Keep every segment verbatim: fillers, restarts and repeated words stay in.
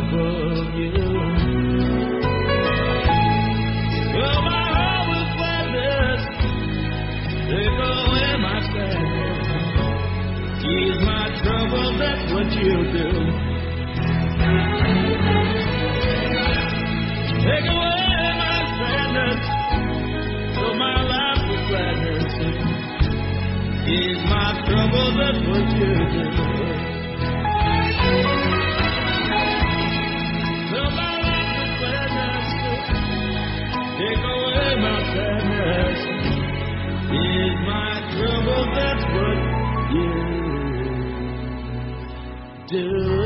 above you. Fill my heart with gladness, take away my sadness. Ease my trouble, that's what you do. Take away my sadness, fill my life with gladness. Ease my trouble, that's what you do. Fill my life with gladness, take away my sadness. Ease my trouble, that's what you do.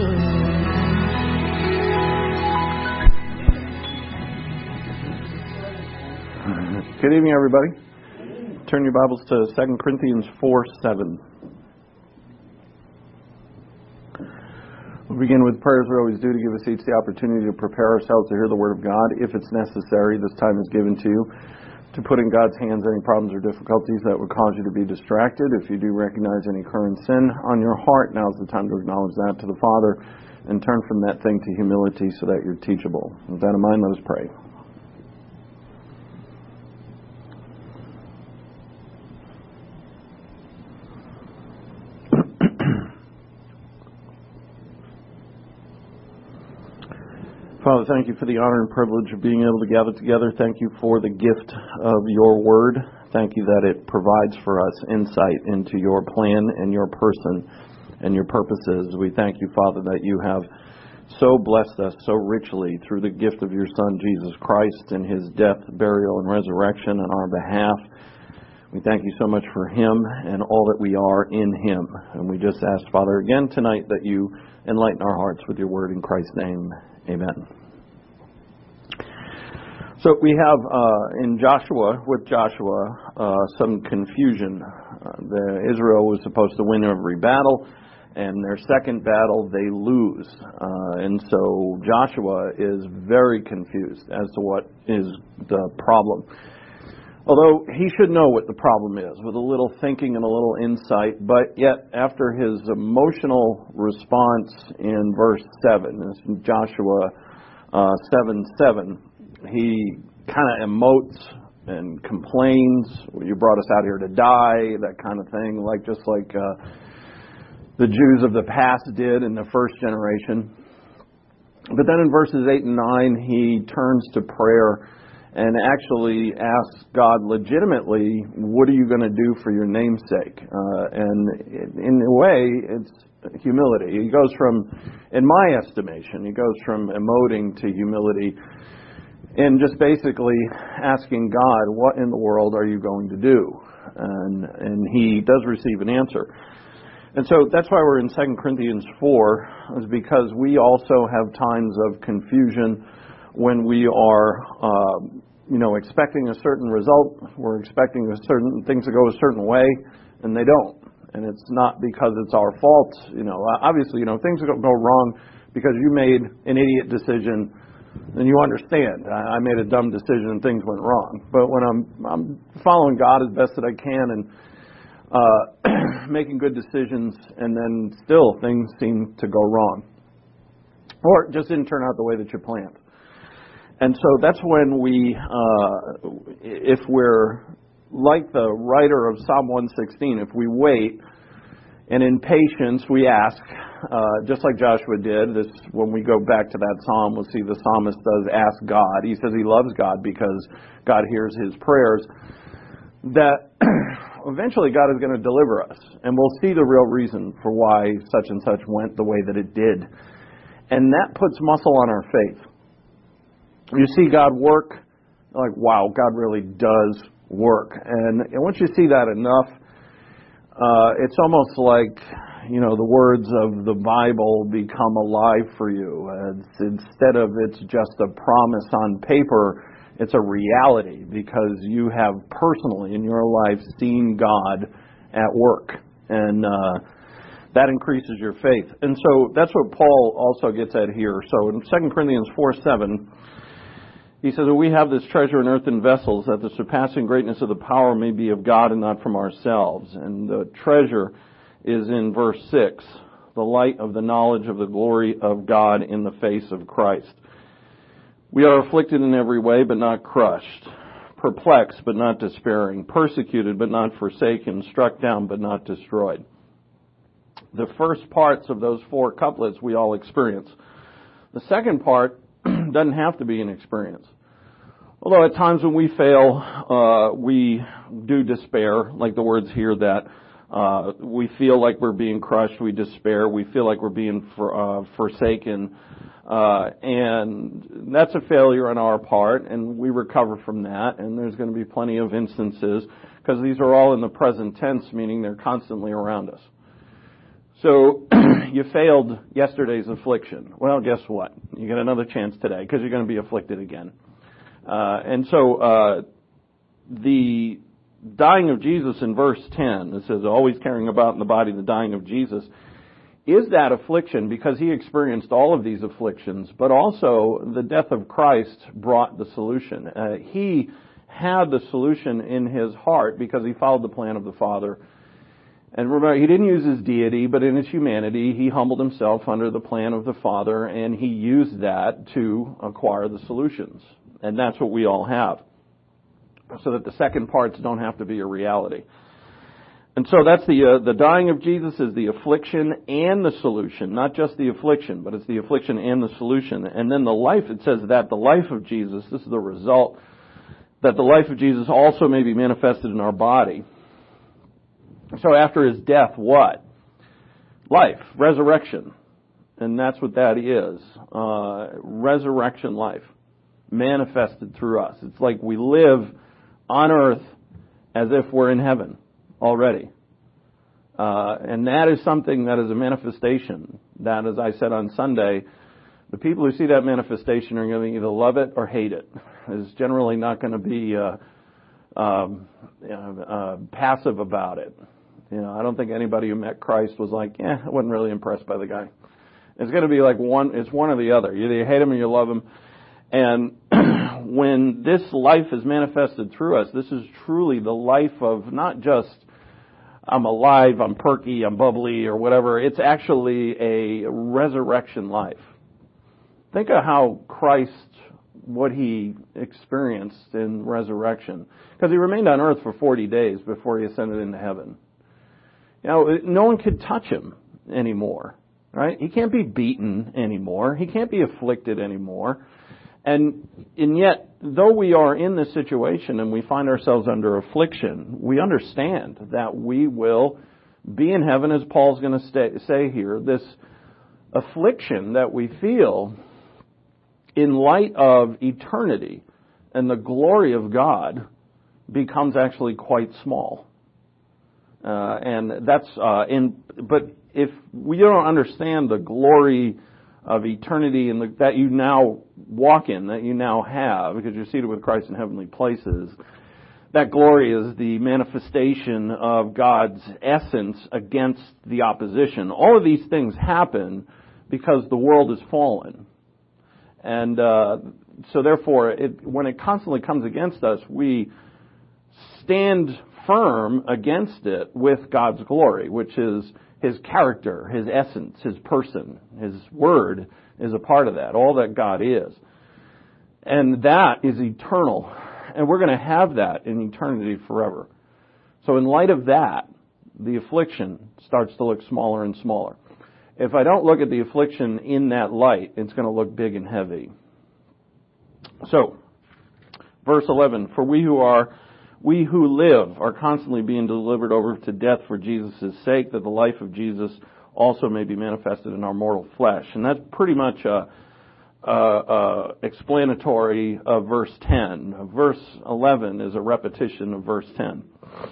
Good evening, everybody. Turn your Bibles to Second Corinthians four seven. We'll begin with prayers we always do to give us each the opportunity to prepare ourselves to hear the Word of God. If it's necessary, this time is given to you to put in God's hands any problems or difficulties that would cause you to be distracted. If you do recognize any current sin on your heart, now's the time to acknowledge that to the Father and turn from that thing to humility so that you're teachable. With that in mind, let us pray. Father, thank you for the honor and privilege of being able to gather together. Thank you for the gift of your word. Thank you that it provides for us insight into your plan and your person and your purposes. We thank you, Father, that you have so blessed us so richly through the gift of your Son, Jesus Christ, and his death, burial, and resurrection on our behalf. We thank you so much for him and all that we are in him. And we just ask, Father, again tonight that you enlighten our hearts with your word in Christ's name. Amen. So we have uh, in Joshua, with Joshua, uh, some confusion. Uh, the Israel was supposed to win every battle, and their second battle they lose. Uh, and so Joshua is very confused as to what is the problem. Although he should know what the problem is, with a little thinking and a little insight, but yet after his emotional response in verse seven, this is Joshua uh, seven seven, he kind of emotes and complains, you brought us out here to die, that kind of thing, like just like uh, the Jews of the past did in the first generation. But then in verses eight and nine, he turns to prayer and actually asks God legitimately, what are you going to do for your name's sake? Uh, and in a way, it's humility. He goes from, in my estimation, he goes from emoting to humility and just basically asking God, what in the world are you going to do? And, and he does receive an answer. And so that's why we're in Second Corinthians four, is because we also have times of confusion when we are, uh, you know, expecting a certain result. We're expecting a certain things to go a certain way, and they don't. And it's not because it's our fault. You know, obviously, you know, things go wrong because you made an idiot decision, and you understand. I made a dumb decision and things went wrong. But when I'm I'm following God as best that I can and uh, making good decisions, and then still things seem to go wrong, or it just didn't turn out the way that you planned. And so that's when we, uh, if we're like the writer of Psalm one sixteen, if we wait and in patience we ask, uh, just like Joshua did, this when we go back to that psalm, we'll see the psalmist does ask God. He says he loves God because God hears his prayers, that eventually God is going to deliver us. And we'll see the real reason for why such and such went the way that it did. And that puts muscle on our faith. You see God work, like, wow, God really does work. And, and once you see that enough, uh, it's almost like, you know, the words of the Bible become alive for you. It's, instead of it's just a promise on paper, it's a reality because you have personally in your life seen God at work. And uh, that increases your faith. And so that's what Paul also gets at here. So in Second Corinthians four seven, he says, we have this treasure in earthen vessels, that the surpassing greatness of the power may be of God and not from ourselves. And the treasure is in verse six. the light of the knowledge of the glory of God in the face of Christ. We are afflicted in every way, but not crushed, perplexed, but not despairing, persecuted, but not forsaken, struck down, but not destroyed. The first parts of those four couplets we all experience. The second part doesn't have to be an experience. Although at times when we fail, uh, we do despair, like the words here that uh, we feel like we're being crushed, we despair, we feel like we're being for, uh, forsaken, uh, and that's a failure on our part, and we recover from that, and there's going to be plenty of instances, because these are all in the present tense, meaning they're constantly around us. So, you failed yesterday's affliction. Well, guess what? You get another chance today, because you're going to be afflicted again. Uh, and so, uh, the dying of Jesus in verse ten, it says, always carrying about in the body the dying of Jesus, is that affliction because he experienced all of these afflictions, but also the death of Christ brought the solution. Uh, he had the solution in his heart because he followed the plan of the Father. And remember, he didn't use his deity, but in his humanity, he humbled himself under the plan of the Father, and he used that to acquire the solutions. And that's what we all have. So that the second parts don't have to be a reality. And so that's the uh, the dying of Jesus is the affliction and the solution. Not just the affliction, but it's the affliction and the solution. And then the life, it says that the life of Jesus, this is the result, that the life of Jesus also may be manifested in our body. So after his death, what? Life, resurrection. And that's what that is. Uh, resurrection life. Manifested through us. It's like we live on earth as if we're in heaven already. Uh, and that is something that is a manifestation. That, as I said on Sunday, the people who see that manifestation are going to either love it or hate it. It's generally not going to be uh, um, uh, passive about it. You know, I don't think anybody who met Christ was like, eh, I wasn't really impressed by the guy. It's going to be like one, it's one or the other. Either you hate him or you love him. And when this life is manifested through us, this is truly the life of not just I'm alive, I'm perky, I'm bubbly, or whatever. It's actually a resurrection life. Think of how Christ, what he experienced in resurrection. Because he remained on earth for forty days before he ascended into heaven. You know, no one could touch him anymore, right? He can't be beaten anymore. He can't be afflicted anymore. And, and yet, though we are in this situation and we find ourselves under affliction, we understand that we will be in heaven, as Paul's going to stay, say here. This affliction that we feel in light of eternity and the glory of God becomes actually quite small. Uh, and that's, uh, in, but if we don't understand the glory of eternity and the, that you now walk in, that you now have, because you're seated with Christ in heavenly places, that glory is the manifestation of God's essence against the opposition. All of these things happen because the world is fallen. And uh, so therefore, it, when it constantly comes against us, we stand firm against it with God's glory, which is his character, his essence, his person, his word is a part of that, all that God is. And that is eternal. And we're going to have that in eternity forever. So in light of that, the affliction starts to look smaller and smaller. If I don't look at the affliction in that light, it's going to look big and heavy. So, verse eleven, for we who are We who live are constantly being delivered over to death for Jesus' sake, that the life of Jesus also may be manifested in our mortal flesh. And that's pretty much uh, uh, uh, explanatory of verse ten. Verse eleven is a repetition of verse ten.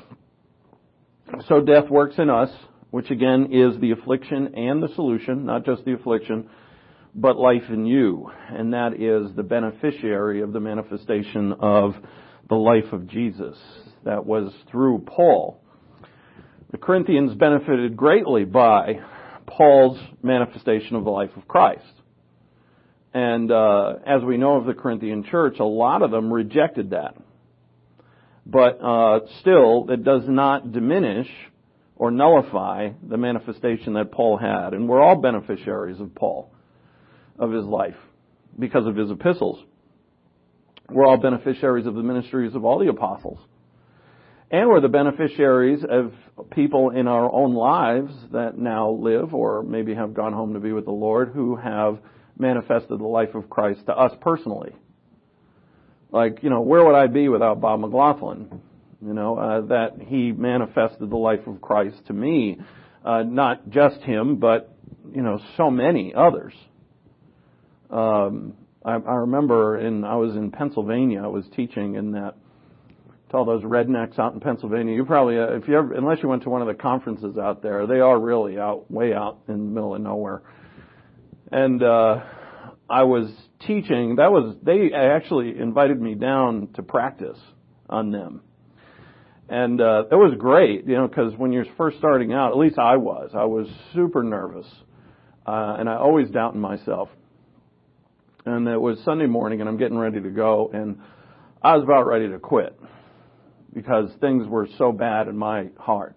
So death works in us, which again is the affliction and the solution, not just the affliction, but life in you. And that is the beneficiary of the manifestation of the life of Jesus. That was through Paul. The Corinthians benefited greatly by Paul's manifestation of the life of Christ. And uh, as we know of the Corinthian church, a lot of them rejected that. But uh, still, it does not diminish or nullify the manifestation that Paul had. And we're all beneficiaries of Paul, of his life, because of his epistles. We're all beneficiaries of the ministries of all the apostles. And we're the beneficiaries of people in our own lives that now live or maybe have gone home to be with the Lord who have manifested the life of Christ to us personally. Like, you know, where would I be without Bob McLaughlin? You know, uh, that he manifested the life of Christ to me. Uh, not just him, but, you know, so many others. Um, I, I remember in, I was in Pennsylvania, I was teaching in that, to all those rednecks out in Pennsylvania. You probably, uh, if you ever, unless you went to one of the conferences out there, they are really out, way out in the middle of nowhere. And, uh, I was teaching, that was, they actually invited me down to practice on them. And, uh, it was great, you know, because when you're first starting out, at least I was, I was super nervous. Uh, and I always doubt in myself. And it was Sunday morning and I'm getting ready to go and I was about ready to quit because things were so bad in my heart.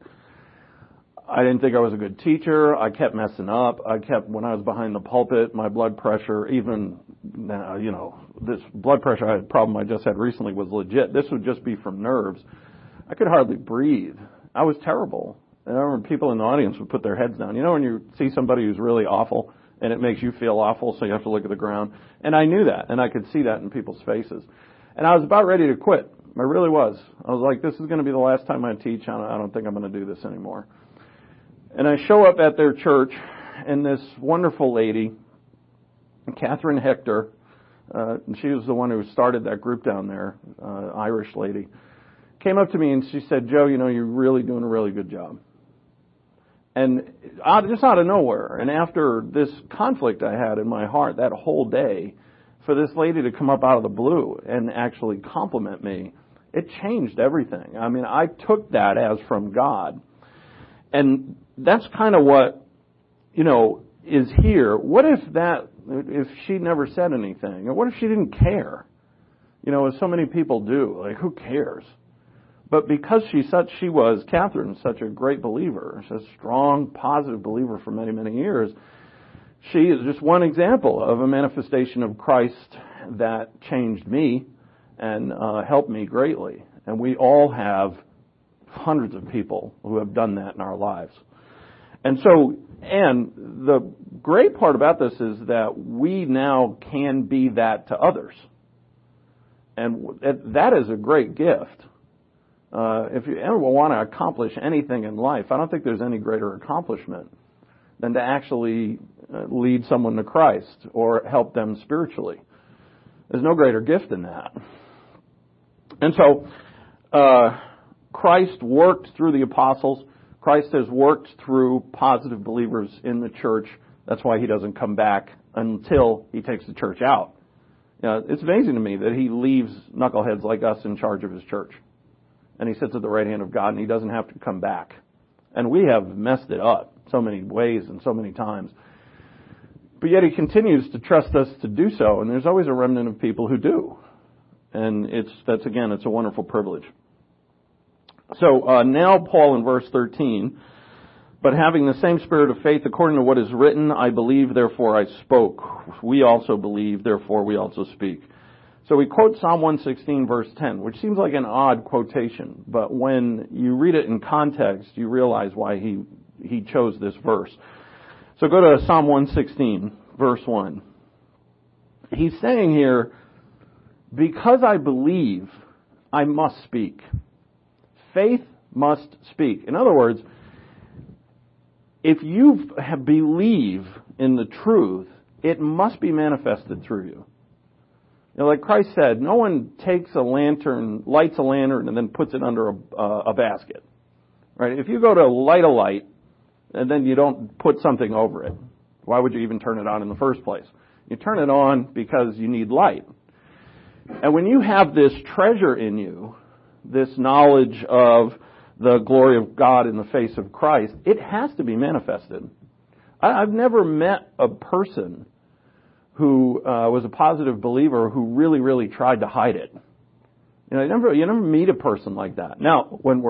I didn't think I was a good teacher. I kept messing up. I kept, when I was behind the pulpit, my blood pressure, even, uh, you know, this blood pressure I had problem I just had recently was legit. This would just be from nerves. I could hardly breathe. I was terrible. And I remember people in the audience would put their heads down. You know when you see somebody who's really awful and it makes you feel awful, so you have to look at the ground? And I knew that, and I could see that in people's faces. And I was about ready to quit. I really was. I was like, this is going to be the last time I teach. I don't, I don't think I'm going to do this anymore. And I show up at their church, and this wonderful lady, Catherine Hector, uh, and she was the one who started that group down there, uh, Irish lady, came up to me and she said, Joe, you know, you're really doing a really good job. And out, just out of nowhere, and after this conflict I had in my heart that whole day, for this lady to come up out of the blue and actually compliment me, it changed everything. I mean, I took that as from God. And that's kind of what, you know, is here. What if that, if she never said anything? Or what if she didn't care? You know, as so many people do. Like, who cares? But because she's such, she was, Catherine, such a great believer, such a strong, positive believer for many, many years, she is just one example of a manifestation of Christ that changed me and uh, helped me greatly. And we all have hundreds of people who have done that in our lives. And so, and the great part about this is that we now can be that to others. And that is a great gift. Uh, if you ever want to accomplish anything in life, I don't think there's any greater accomplishment than to actually uh, lead someone to Christ or help them spiritually. There's no greater gift than that. And so, uh, Christ worked through the apostles. Christ has worked through positive believers in the church. That's why he doesn't come back until he takes the church out. You know, it's amazing to me that he leaves knuckleheads like us in charge of his church. And he sits at the right hand of God and he doesn't have to come back. And we have messed it up so many ways and so many times. But yet he continues to trust us to do so. And there's always a remnant of people who do. And it's, that's again, it's a wonderful privilege. So uh, now Paul in verse thirteen, but having the same spirit of faith according to what is written, I believe, therefore I spoke. We also believe, therefore we also speak. So we quote Psalm one sixteen verse ten, which seems like an odd quotation, but when you read it in context, you realize why he, he chose this verse. So go to Psalm one sixteen verse one. He's saying here, because I believe, I must speak. Faith must speak. In other words, if you believe in the truth, it must be manifested through you. You know, like Christ said, no one takes a lantern, lights a lantern, and then puts it under a, uh, a basket. Right? If you go to light a light, and then you don't put something over it, why would you even turn it on in the first place? You turn it on because you need light. And when you have this treasure in you, this knowledge of the glory of God in the face of Christ, it has to be manifested. I, I've never met a person who uh, was a positive believer who really, really tried to hide it. You know, you never, you never meet a person like that. Now, when we're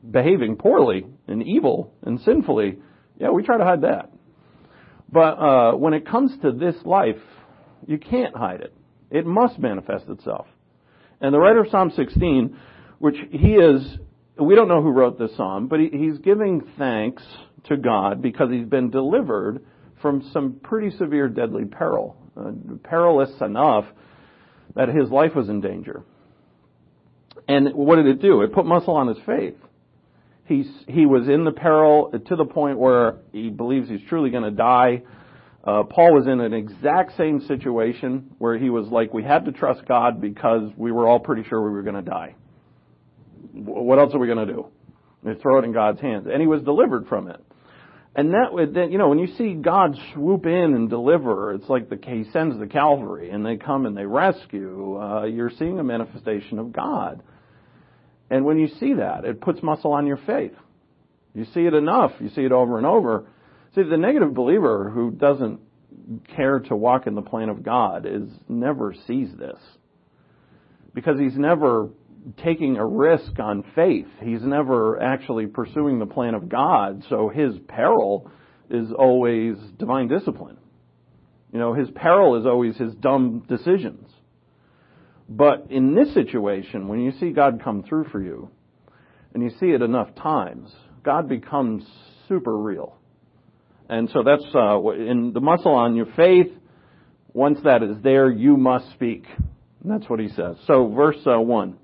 behaving poorly and evil and sinfully, yeah, we try to hide that. But uh, when it comes to this life, you can't hide it. It must manifest itself. And the writer of Psalm sixteen, which he is, we don't know who wrote this psalm, but he, he's giving thanks to God because he's been delivered from some pretty severe deadly peril, uh, perilous enough that his life was in danger. And what did it do? It put muscle on his faith. He's, he was in the peril to the point where he believes he's truly going to die. Uh, Paul was in an exact same situation where he was like, we had to trust God because we were all pretty sure we were going to die. What else are we going to do? We throw it in God's hands. And he was delivered from it. And that would, you know, when you see God swoop in and deliver, it's like the, he sends the cavalry and they come and they rescue. Uh, you're seeing a manifestation of God. And when you see that, it puts muscle on your faith. You see it enough. You see it over and over. See, the negative believer who doesn't care to walk in the plan of God is never sees this. Because he's never taking a risk on faith. He's never actually pursuing the plan of God. So his peril is always divine discipline. You know, his peril is always his dumb decisions. But in this situation, when you see God come through for you, and you see it enough times, God becomes super real. And so that's uh, in the muscle on your faith. Once that is there, you must speak. And that's what he says. So verse uh, one.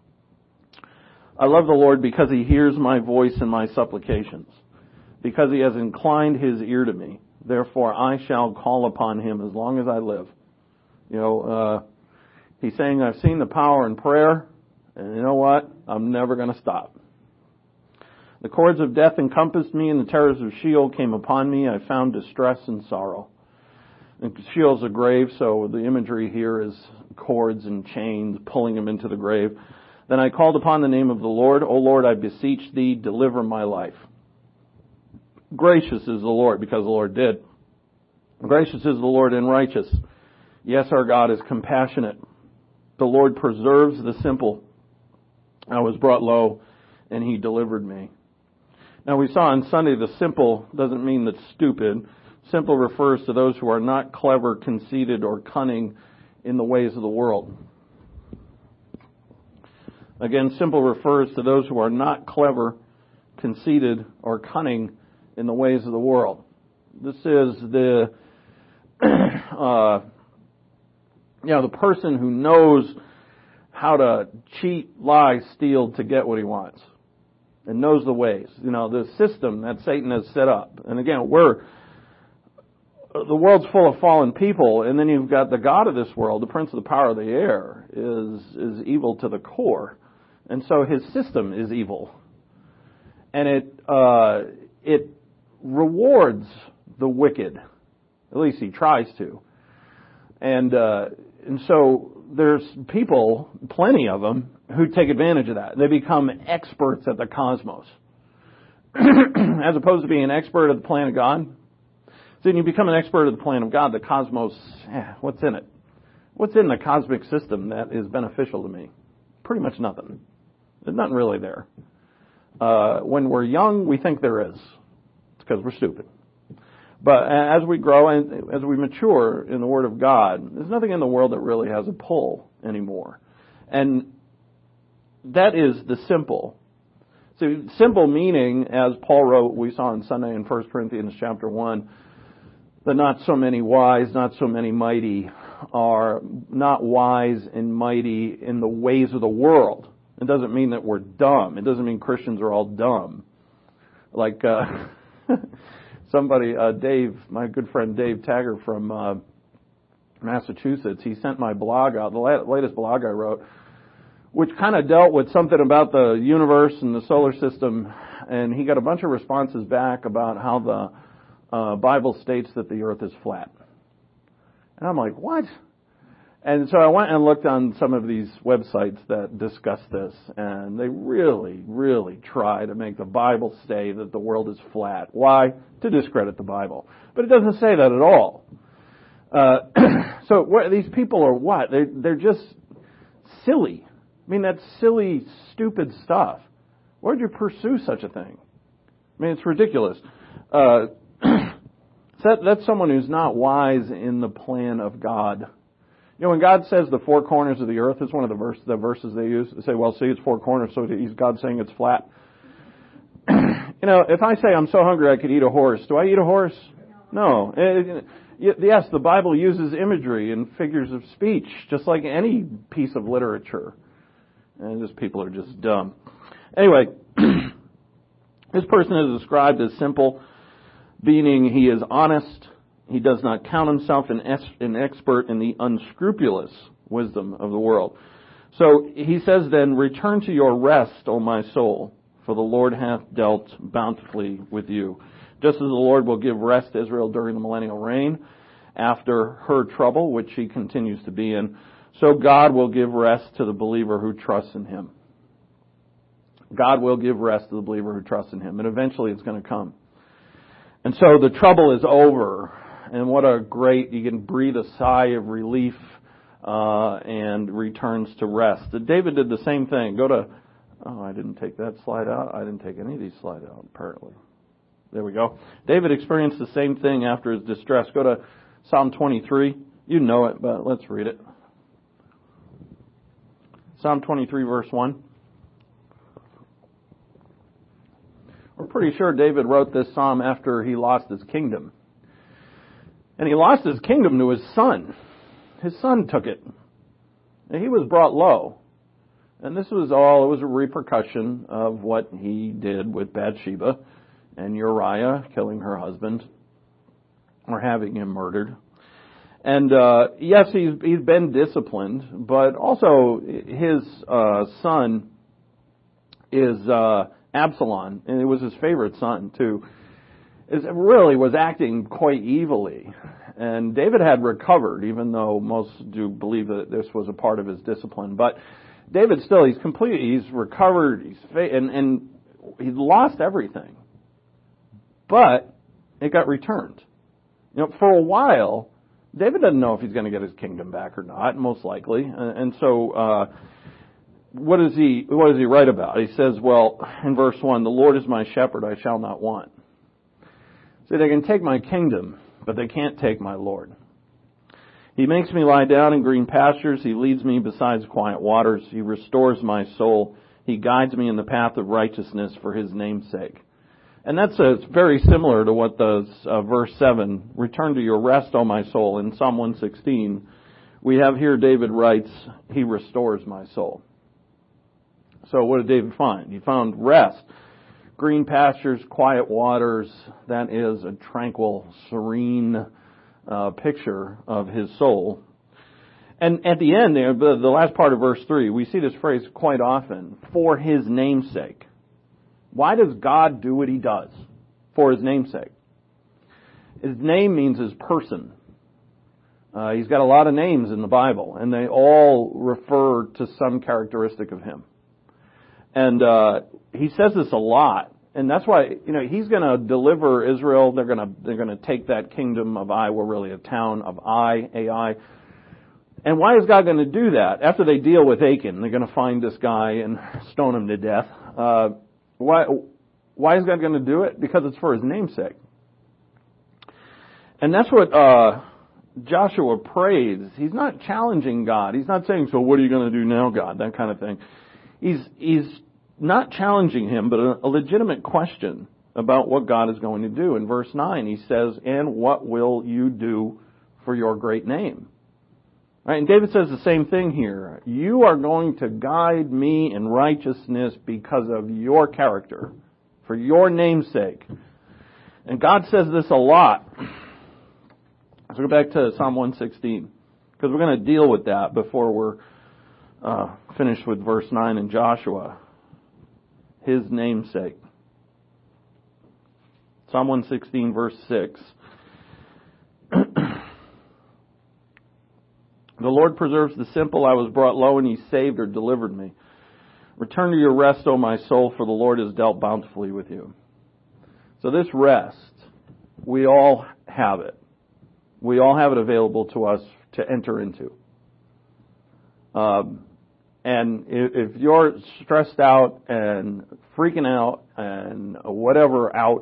I love the Lord because he hears my voice and my supplications, because he has inclined his ear to me. Therefore I shall call upon him as long as I live. You know, uh, he's saying, I've seen the power in prayer, and you know what? I'm never going to stop. The cords of death encompassed me, and the terrors of Sheol came upon me. I found distress and sorrow. And Sheol's a grave, so the imagery here is cords and chains pulling him into the grave. Then I called upon the name of the Lord. O Lord, I beseech thee, deliver my life. Gracious is the Lord, because the Lord did. Gracious is the Lord and righteous. Yes, our God is compassionate. The Lord preserves the simple. I was brought low, and he delivered me. Now, we saw on Sunday the simple doesn't mean that's stupid. Simple refers to those who are not clever, conceited, or cunning in the ways of the world. Again, simple refers to those who are not clever, conceited, or cunning in the ways of the world. This is the, uh, you know, the person who knows how to cheat, lie, steal to get what he wants, and knows the ways. You know, the system that Satan has set up. And again, we're the world's full of fallen people, and then you've got the God of this world, the prince of the power of the air, is is evil to the core. And so his system is evil. And it uh, it rewards the wicked. At least he tries to. And uh, and so there's people, plenty of them, who take advantage of that. They become experts at the cosmos. As opposed to being an expert at the plan of God. So when you become an expert at the plan of God, the cosmos, eh, what's in it? What's in the cosmic system that is beneficial to me? Pretty much nothing. There's nothing really there. Uh, when we're young, we think there is. It's because we're stupid. But as we grow and as we mature in the Word of God, there's nothing in the world that really has a pull anymore. And that is the simple. So simple meaning, as Paul wrote, we saw on Sunday in First Corinthians chapter one, that not so many wise, not so many mighty are not wise and mighty in the ways of the world. It doesn't mean that we're dumb. It doesn't mean Christians are all dumb. Like uh, somebody, uh, Dave, my good friend Dave Taggart from uh, Massachusetts, he sent my blog out, the latest blog I wrote, which kind of dealt with something about the universe and the solar system, and he got a bunch of responses back about how the uh, Bible states that the earth is flat. And I'm like, what? And so I went and looked on some of these websites that discuss this, and they really, really try to make the Bible say that the world is flat. Why? To discredit the Bible. But it doesn't say that at all. Uh, so what, these people are what? They're, they're just silly. I mean, that's silly, stupid stuff. Why would you pursue such a thing? I mean, it's ridiculous. Uh, that, that's someone who's not wise in the plan of God. You know, when God says the four corners of the earth, it's one of the, verse, the verses they use. They say, well, see, it's four corners, so is God saying it's flat? You know, if I say I'm so hungry I could eat a horse, do I eat a horse? No. It, it, yes, the Bible uses imagery and figures of speech, just like any piece of literature. And just people are just dumb. Anyway, this person is described as simple, meaning he is honest. He does not count himself an, es- an expert in the unscrupulous wisdom of the world. So he says then, return to your rest, O my soul, for the Lord hath dealt bountifully with you. Just as the Lord will give rest to Israel during the millennial reign, after her trouble, which she continues to be in, so God will give rest to the believer who trusts in Him. God will give rest to the believer who trusts in Him, and eventually it's going to come. And so the trouble is over, and what a great, you can breathe a sigh of relief uh, and returns to rest. David did the same thing. Go to, oh, I didn't take that slide out. I didn't take any of these slides out, apparently. There we go. David experienced the same thing after his distress. Go to Psalm twenty-three. You know it, but let's read it. Psalm twenty-three, verse one. We're pretty sure David wrote this psalm after he lost his kingdom. And he lost his kingdom to his son. His son took it. And he was brought low. And this was all, it was a repercussion of what he did with Bathsheba and Uriah, killing her husband, or having him murdered. And uh, yes, he's he's been disciplined, but also his uh, son is uh, Absalom, and it was his favorite son too. Is really was acting quite evilly, and David had recovered, even though most do believe that this was a part of his discipline. But David still, he's completely, he's recovered, he's fa- and and he lost everything, but it got returned. You know, for a while, David doesn't know if he's going to get his kingdom back or not, most likely. And so, uh, what does he, what does he write about? He says, well, in verse one, the Lord is my shepherd, I shall not want. See, they can take my kingdom, but they can't take my Lord. He makes me lie down in green pastures. He leads me beside quiet waters. He restores my soul. He guides me in the path of righteousness for His name's sake. And that's uh, very similar to what the uh, verse seven, return to your rest, O my soul. In Psalm one sixteen, we have here David writes, He restores my soul. So what did David find? He found rest, green pastures, quiet waters. That is a tranquil, serene uh, picture of his soul. And at the end there, the, the last part of verse three, we see this phrase quite often, for His name's sake. Why does God do what He does? For His name's sake. His name means His person. Uh, he's got a lot of names in the Bible, and they all refer to some characteristic of Him. And uh, He says this a lot, and that's why, you know, He's going to deliver Israel. They're going to they're going to take that kingdom of Ai. We're really a town of Ai, Ai. And why is God going to do that? After they deal with Achan, they're going to find this guy and stone him to death. Uh, Why, why is God going to do it? Because it's for His name's sake. And that's what uh, Joshua prays. He's not challenging God. He's not saying, so what are you going to do now, God? That kind of thing. He's, he's not challenging him, but a, a legitimate question about what God is going to do. In verse nine, he says, and what will you do for your great name? Right, and David says the same thing here. You are going to guide me in righteousness because of your character, for your name's sake. And God says this a lot. Let's go back to Psalm one sixteen, because we're going to deal with that before we're uh, finished with verse nine in Joshua. His name's sake. Psalm one sixteen, verse six. The Lord preserves the simple. I was brought low, and He saved or delivered me. Return to your rest, O my soul, for the Lord has dealt bountifully with you. So this rest, we all have it. We all have it available to us to enter into. Um, And if you're stressed out and freaking out and whatever out,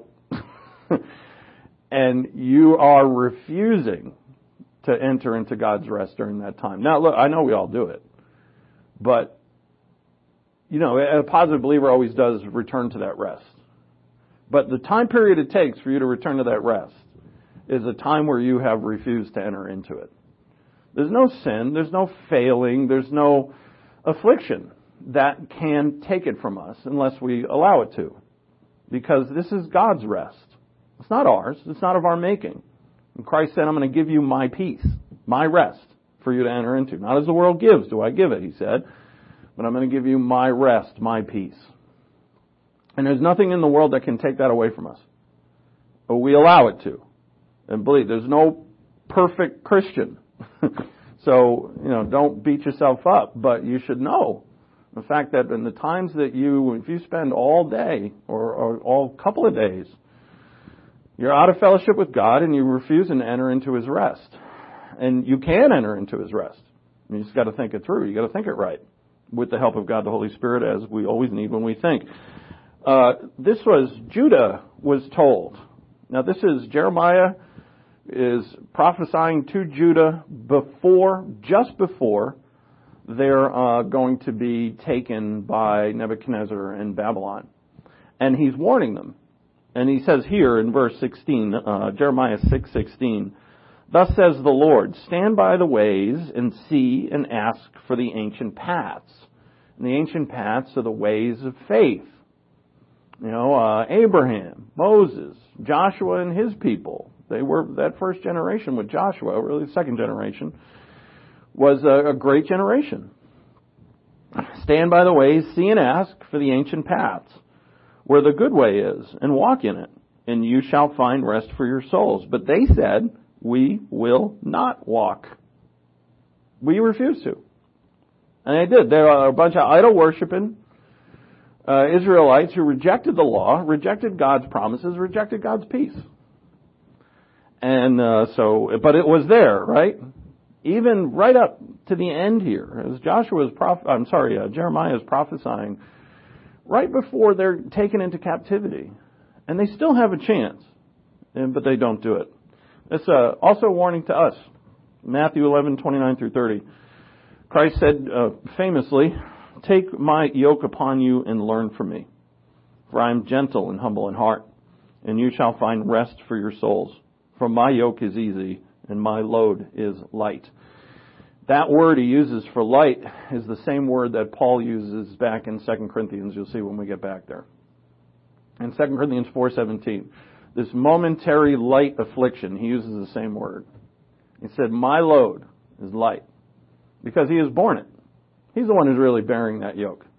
and you are refusing to enter into God's rest during that time. Now, look, I know we all do it. But, you know, a positive believer always does return to that rest. But the time period it takes for you to return to that rest is a time where you have refused to enter into it. There's no sin, there's no failing, there's no affliction that can take it from us unless we allow it to. Because this is God's rest. It's not ours. It's not of our making. And Christ said, I'm going to give you my peace, my rest for you to enter into. Not as the world gives do I give it, he said, but I'm going to give you my rest, my peace. And there's nothing in the world that can take that away from us. But we allow it to. And believe, there's no perfect Christian. So, you know, don't beat yourself up, but you should know the fact that in the times that you, if you spend all day or, or all couple of days, you're out of fellowship with God and you refuse to enter into His rest. And you can enter into His rest. You just got to think it through. You got to think it right with the help of God the Holy Spirit, as we always need when we think. Uh, this was, Judah was told. Now this is, Jeremiah is prophesying to Judah before, just before they're uh, going to be taken by Nebuchadnezzar in Babylon. And he's warning them. And he says here in verse sixteen, uh, Jeremiah six sixteen, thus says the Lord, stand by the ways and see and ask for the ancient paths. And the ancient paths are the ways of faith. You know, uh, Abraham, Moses, Joshua and his people. They were, that first generation with Joshua, really the second generation, was a, a great generation. Stand by the ways, see and ask for the ancient paths, where the good way is, and walk in it, and you shall find rest for your souls. But they said, we will not walk. We refuse to. And they did. There are a bunch of idol-worshiping uh, Israelites who rejected the law, rejected God's promises, rejected God's peace. And uh, so, but it was there, right? Even right up to the end here, as Joshua is, prof- I'm sorry, uh, Jeremiah is prophesying, right before they're taken into captivity. And they still have a chance, but they don't do it. It's uh, also a warning to us. Matthew eleven, twenty-nine through thirty. Christ said uh, famously, take my yoke upon you and learn from me. For I am gentle and humble in heart, and you shall find rest for your souls. For my yoke is easy and my load is light. That word he uses for light is the same word that Paul uses back in Second Corinthians. You'll see when we get back there. In Second Corinthians four seventeen, this momentary light affliction, he uses the same word. He said, my load is light. Because he has borne it. He's the one who's really bearing that yoke.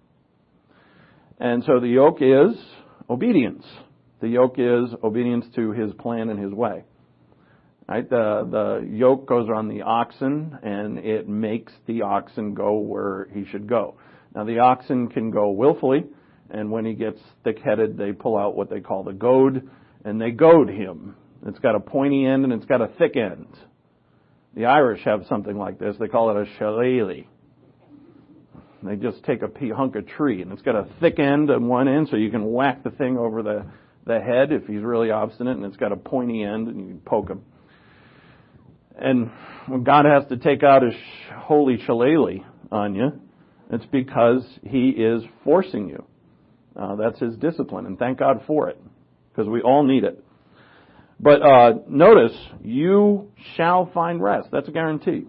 And so the yoke is obedience. The yoke is obedience to his plan and his way. Right? The, the yoke goes on the oxen, and it makes the oxen go where he should go. Now, the oxen can go willfully, and when he gets thick-headed, they pull out what they call the goad, and they goad him. It's got a pointy end, and it's got a thick end. The Irish have something like this. They call it a shillelagh. They just take a hunk of tree, and it's got a thick end on one end, so you can whack the thing over the, the head if he's really obstinate, and it's got a pointy end, and you can poke him. And when God has to take out his holy shillelagh on you, it's because he is forcing you. Uh, that's his discipline, and thank God for it, because we all need it. But uh, notice, you shall find rest. That's a guarantee.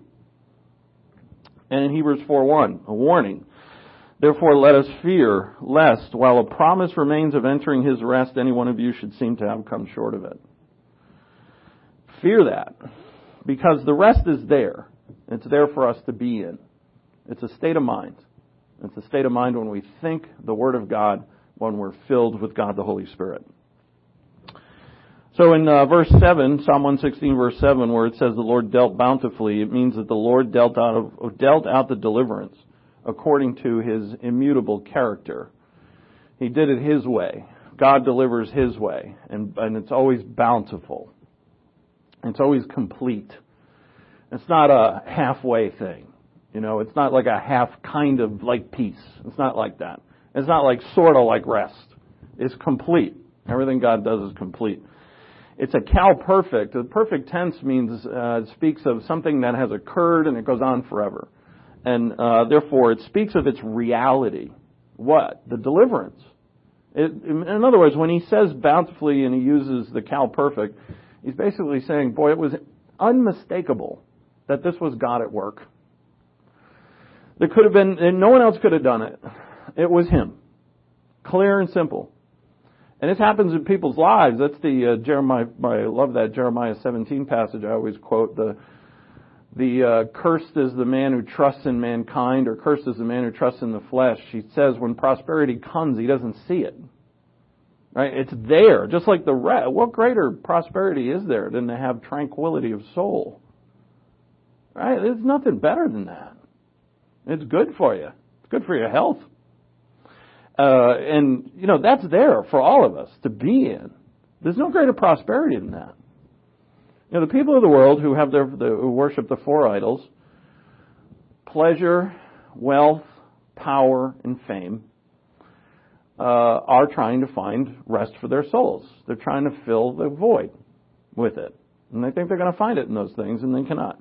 And in Hebrews four one, a warning. Therefore let us fear, lest, while a promise remains of entering his rest, any one of you should seem to have come short of it. Fear that. Because the rest is there. It's there for us to be in. It's a state of mind. It's a state of mind when we think the Word of God, when we're filled with God the Holy Spirit. So in uh, verse seven, Psalm one sixteen, verse seven, where it says the Lord dealt bountifully, it means that the Lord dealt out of, dealt out the deliverance according to his immutable character. He did it his way. God delivers his way, and, and it's always bountiful. It's always complete. It's not a halfway thing. You know, it's not like a half kind of like peace. It's not like that. It's not like sort of like rest. It's complete. Everything God does is complete. It's a cal perfect. The perfect tense means, uh, it speaks of something that has occurred and it goes on forever. And uh, therefore, it speaks of its reality. What? The deliverance. It, in other words, when he says bountifully and he uses the cal perfect, he's basically saying, boy, it was unmistakable that this was God at work. There could have been, and no one else could have done it. It was him. Clear and simple. And this happens in people's lives. That's the uh, Jeremiah, I love that Jeremiah seventeen passage I always quote. The the uh, cursed is the man who trusts in mankind, or cursed is the man who trusts in the flesh. He says when prosperity comes, he doesn't see it. Right? It's there, just like the rest. What greater prosperity is there than to have tranquility of soul? Right? There's nothing better than that. It's good for you. It's good for your health. Uh, and, you know, that's there for all of us to be in. There's no greater prosperity than that. You know, the people of the world who have their, the, who worship the four idols, pleasure, wealth, power, and fame, uh, are trying to find rest for their souls. They're trying to fill the void with it. And they think they're going to find it in those things, and they cannot.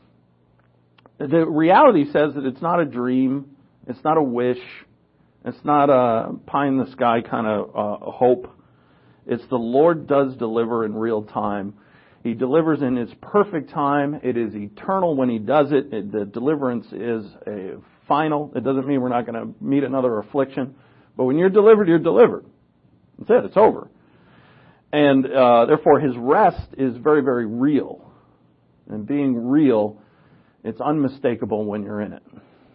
The reality says that it's not a dream, it's not a wish, it's not a pie in the sky kind of uh, hope. It's the Lord does deliver in real time. He delivers in His perfect time. It is eternal when He does it. it the deliverance is a final. It doesn't mean we're not going to meet another affliction. But when you're delivered, you're delivered. That's it. It's over. And uh, therefore, His rest is very, very real. And being real, it's unmistakable when you're in it.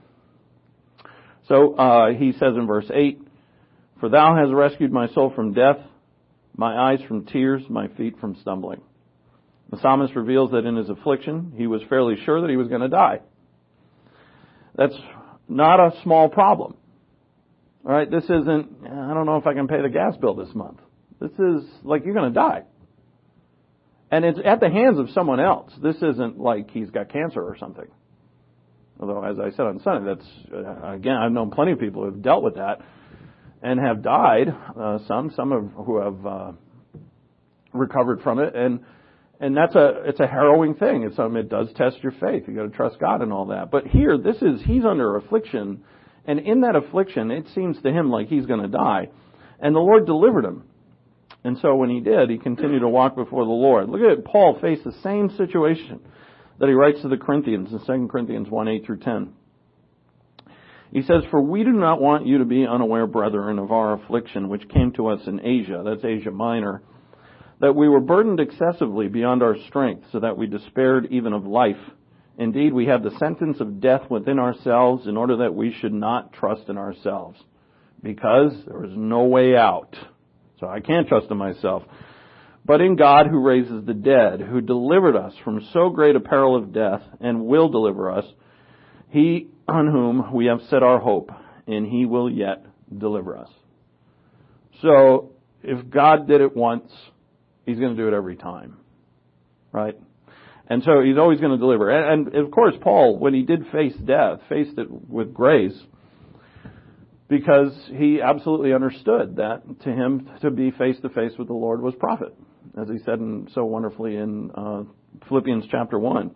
So uh, he says in verse eight, "For thou hast rescued my soul from death, my eyes from tears, my feet from stumbling." The psalmist reveals that in his affliction, he was fairly sure that he was going to die. That's not a small problem. All right, this isn't, I don't know if I can pay the gas bill this month. This is like you're going to die. And it's at the hands of someone else. This isn't like he's got cancer or something. Although, as I said on Sunday, that's, uh, again, I've known plenty of people who have dealt with that and have died. Uh, some, some have, who have uh, recovered from it. And and that's a, it's a harrowing thing. It's something, it does test your faith. You've got to trust God and all that. But here, this is, he's under affliction. And in that affliction, it seems to him like he's going to die. And the Lord delivered him. And so when he did, he continued to walk before the Lord. Look at it, Paul faced the same situation that he writes to the Corinthians in Second Corinthians one, eight through ten. He says, "For we do not want you to be unaware, brethren, of our affliction which came to us in Asia," that's Asia Minor, "that we were burdened excessively beyond our strength, so that we despaired even of life. Indeed, we had the sentence of death within ourselves, in order that we should not trust in ourselves, because there was no way out. So I can't trust in myself. But in God who raises the dead, who delivered us from so great a peril of death, and will deliver us, He on whom we have set our hope, and He will yet deliver us." So, if God did it once, He's going to do it every time. Right? And so He's always going to deliver. And, and of course, Paul, when he did face death, faced it with grace, because he absolutely understood that to him to be face-to-face with the Lord was profit, as he said in, so wonderfully in uh, Philippians chapter one.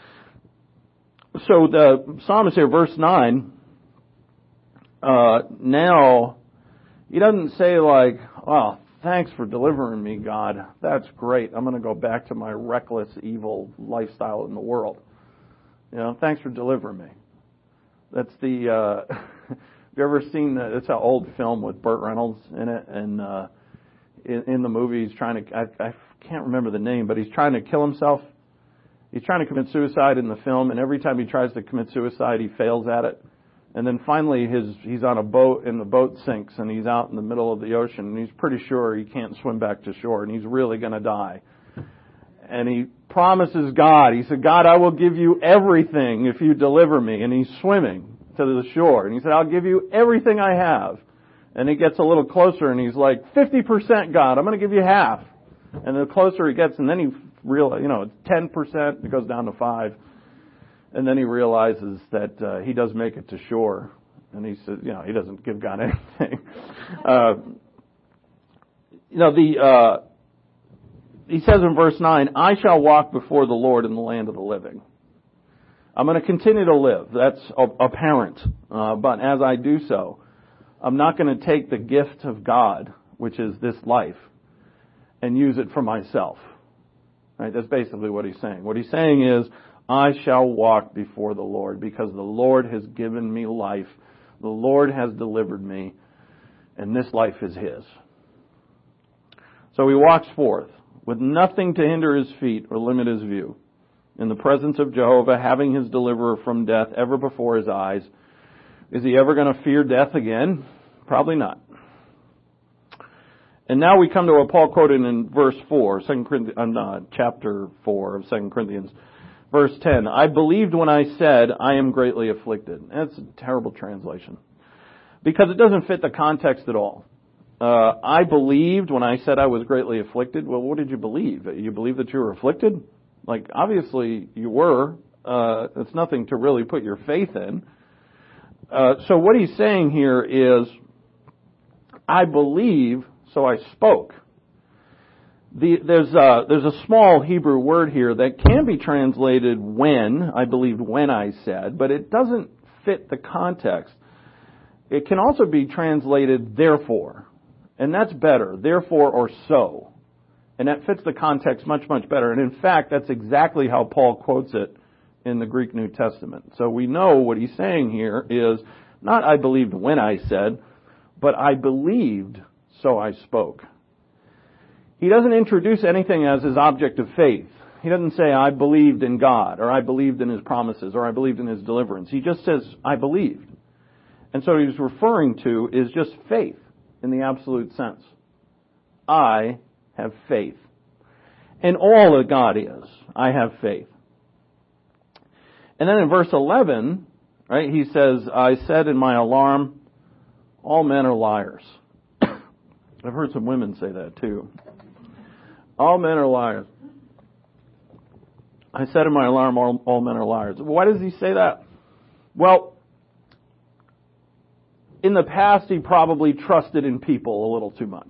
So the psalmist here, verse nine, uh, now, he doesn't say like, "Oh, thanks for delivering me, God. That's great. I'm going to go back to my reckless, evil lifestyle in the world. You know, thanks for delivering me." That's the... Uh, Have you ever seen that? It's an old film with Burt Reynolds in it, and uh, in, in the movie he's trying to, I, I can't remember the name, but he's trying to kill himself. He's trying to commit suicide in the film, and every time he tries to commit suicide, he fails at it. And then finally his he's on a boat, and the boat sinks, and he's out in the middle of the ocean, and he's pretty sure he can't swim back to shore, and he's really going to die. And he promises God, he said, "God, I will give you everything if you deliver me." And he's swimming to the shore. And he said, "I'll give you everything I have." And he gets a little closer and he's like, fifty percent, God, I'm going to give you half. And the closer he gets, and then he realizes, you know, it's ten percent, it goes down to five. And then he realizes that uh, he does make it to shore. And he says, you know, he doesn't give God anything. uh, you know, the uh, he says in verse nine, I shall walk before the Lord in the land of the living. I'm going to continue to live. That's apparent. Uh, but as I do so, I'm not going to take the gift of God, which is this life, and use it for myself. Right? That's basically what he's saying. What he's saying is, I shall walk before the Lord because the Lord has given me life. The Lord has delivered me, and this life is His. So he walks forth with nothing to hinder his feet or limit his view, in the presence of Jehovah, having his deliverer from death ever before his eyes. Is he ever going to fear death again? Probably not. And now we come to what Paul quoted in verse four, Second Corinthians, uh, chapter four of Second Corinthians, verse ten. I believed when I said, I am greatly afflicted. That's a terrible translation, because it doesn't fit the context at all. Uh, I believed when I said I was greatly afflicted. Well, what did you believe? You believe that you were afflicted? Like, obviously you were. Uh, it's nothing to really put your faith in. Uh, so what he's saying here is, I believe, so I spoke. The, there's, a, there's a small Hebrew word here that can be translated when, I believed when I said, but it doesn't fit the context. It can also be translated therefore, and that's better, therefore or so. And that fits the context much, much better. And in fact, that's exactly how Paul quotes it in the Greek New Testament. So we know what he's saying here is not I believed when I said, but I believed, so I spoke. He doesn't introduce anything as his object of faith. He doesn't say, I believed in God, or I believed in His promises, or I believed in His deliverance. He just says, I believed. And so what he's referring to is just faith in the absolute sense. I have faith. And all that God is, I have faith. And then in verse eleven, right, he says, I said in my alarm, all men are liars. I've heard some women say that too. All men are liars. I said in my alarm, all, all men are liars. Why does he say that? Well, in the past, he probably trusted in people a little too much.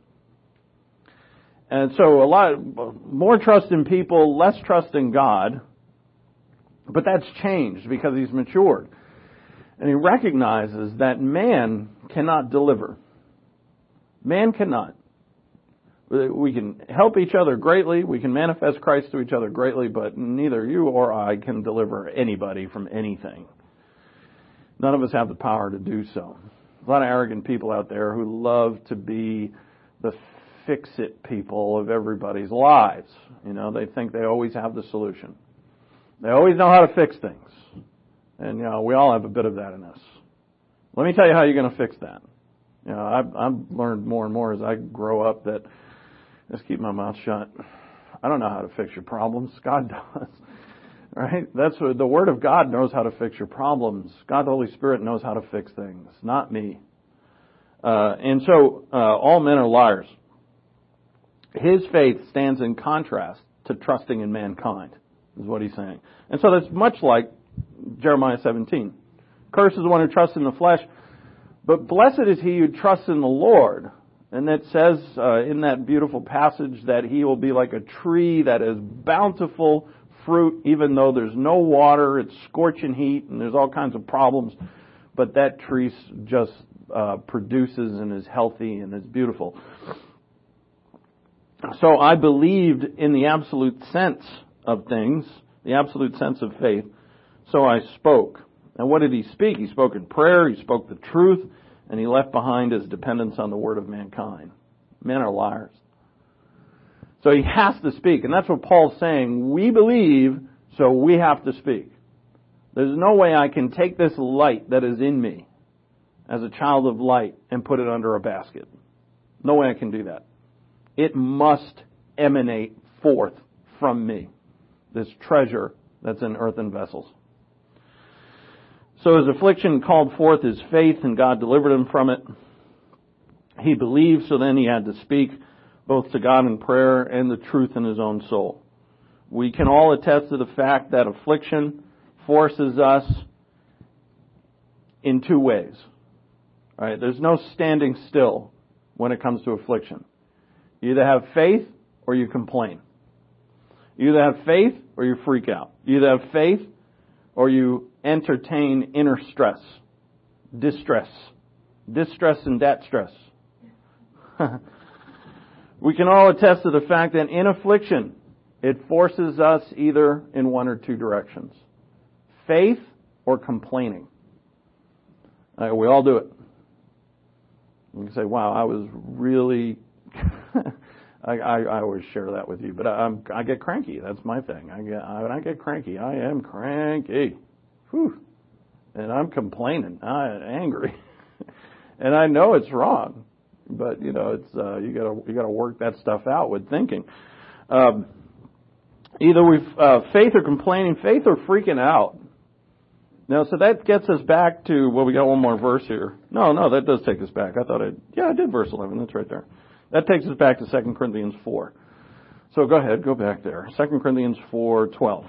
And so a lot more trust in people, less trust in God. But that's changed because he's matured. And he recognizes that man cannot deliver. Man cannot. We can help each other greatly. We can manifest Christ to each other greatly, but neither you or I can deliver anybody from anything. None of us have the power to do so. A lot of arrogant people out there who love to be the fix-it people of everybody's lives. You know, they think they always have the solution. They always know how to fix things. And, you know, we all have a bit of that in us. Let me tell you how you're going to fix that. You know, I've, I've learned more and more as I grow up that just keep my mouth shut. I don't know how to fix your problems. God does. Right? That's what the Word of God knows how to fix your problems. God, the Holy Spirit, knows how to fix things, not me. Uh, and so, uh, all men are liars. His faith stands in contrast to trusting in mankind, is what he's saying. And so that's much like Jeremiah seventeen. Cursed is the one who trusts in the flesh, but blessed is he who trusts in the Lord. And that says uh, in that beautiful passage that he will be like a tree that is bountiful fruit, even though there's no water, it's scorching heat, and there's all kinds of problems. But that tree just uh, produces and is healthy and is beautiful. So I believed in the absolute sense of things, the absolute sense of faith, so I spoke. And what did he speak? He spoke in prayer, he spoke the truth, and he left behind his dependence on the word of mankind. Men are liars. So he has to speak, and that's what Paul's saying. We believe, so we have to speak. There's no way I can take this light that is in me as a child of light and put it under a basket. No way I can do that. It must emanate forth from me, this treasure that's in earthen vessels. So his affliction called forth his faith, and God delivered him from it. He believed, so then he had to speak both to God in prayer and the truth in his own soul. We can all attest to the fact that affliction forces us in two ways. All right? There's no standing still when it comes to affliction. You either have faith or you complain. You either have faith or you freak out. You either have faith or you entertain inner stress, distress, distress and that stress. We can all attest to the fact that in affliction, it forces us either in one or two directions. Faith or complaining. Uh, we all do it. You can say, wow, I was really... I, I, I always share that with you, but I, I'm, I get cranky. That's my thing. I get, I, when I get cranky, I am cranky. Whew. And I'm complaining. I'm angry. And I know it's wrong. But, you know, it's, uh, you gotta, you gotta work that stuff out with thinking. Um, either we've, uh, faith or complaining, faith or freaking out. Now, so that gets us back to, well, we got one more verse here. No, no, that does take us back. I thought I, yeah, I did verse eleven. That's right there. That takes us back to Second Corinthians four. So go ahead, go back there. Second Corinthians four twelve.